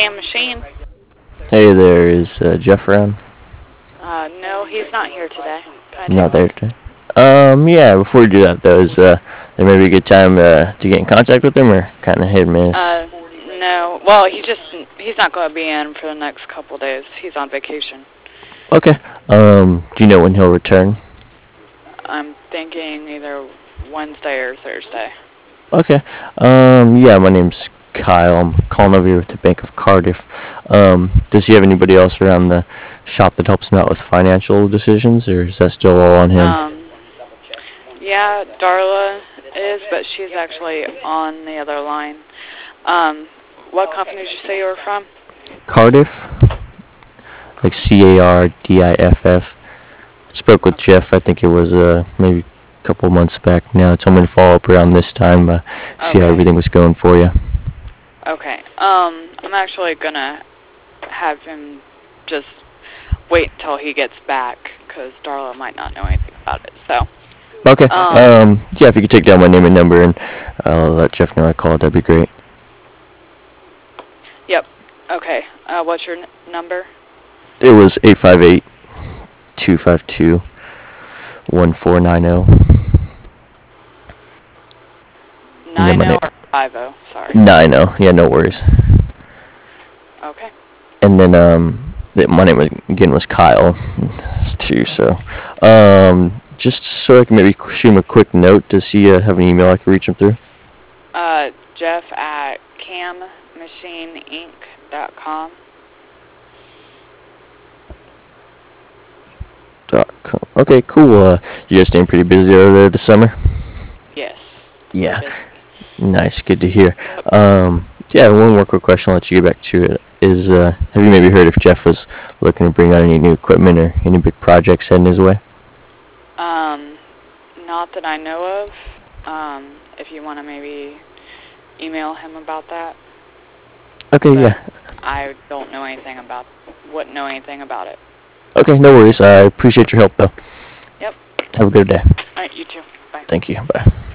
Cam Machine. Hey there, is Jeff around? No, he's not here today. Can I take Not a there message? today. Yeah, before we do that though, is there maybe a good time to get in contact with him, or kind of hit or miss? Uh, no. Well, he's not going to be in for the next couple days. He's on vacation. Okay. Do you know when he'll return? I'm thinking either Wednesday or Thursday. Okay. Yeah, my name's Kyle. I'm calling over here with the Bank of Cardiff. Does he have anybody else around the shop that helps him out with financial decisions, or is that still all on him? Um, yeah, Darla is, but she's actually on the other line. What company did you say you were from? Cardiff, like Cardiff. Spoke with Okay. Jeff. I think it was maybe a couple months back now. Told me to follow up around this time, see how Okay. everything was going for you. Okay. I'm actually gonna have him just wait until he gets back, because Darla might not know anything about it. So, Okay. um, Yeah, if you could take down my name and number, and I'll let Jeff know I called, that'd be great. yep. Okay. What's your number? It was 858-252-1490. And then my 90 name. or 50? Sorry. 90. Yeah, no worries. Okay. And then my name again was Kyle, too. So, just so I can maybe shoot him a quick note. Does he have an email I can reach him through? Jeff at cammachineinc.com. Okay, cool. You guys staying pretty busy over there this summer? Yes. Pretty Yeah, busy. nice. Good to hear. Yep. Yeah, one more quick question. I'll let you get back to it. Is have you maybe heard if Jeff was looking to bring on any new equipment or any big projects heading his way? Um, Not that I know of. If you want to maybe email him about that, Okay, but yeah. I don't know anything about, wouldn't know anything about it. Okay, no worries. I appreciate your help though. Yep. Have a good day. All right, you too. Bye. Thank you. Bye.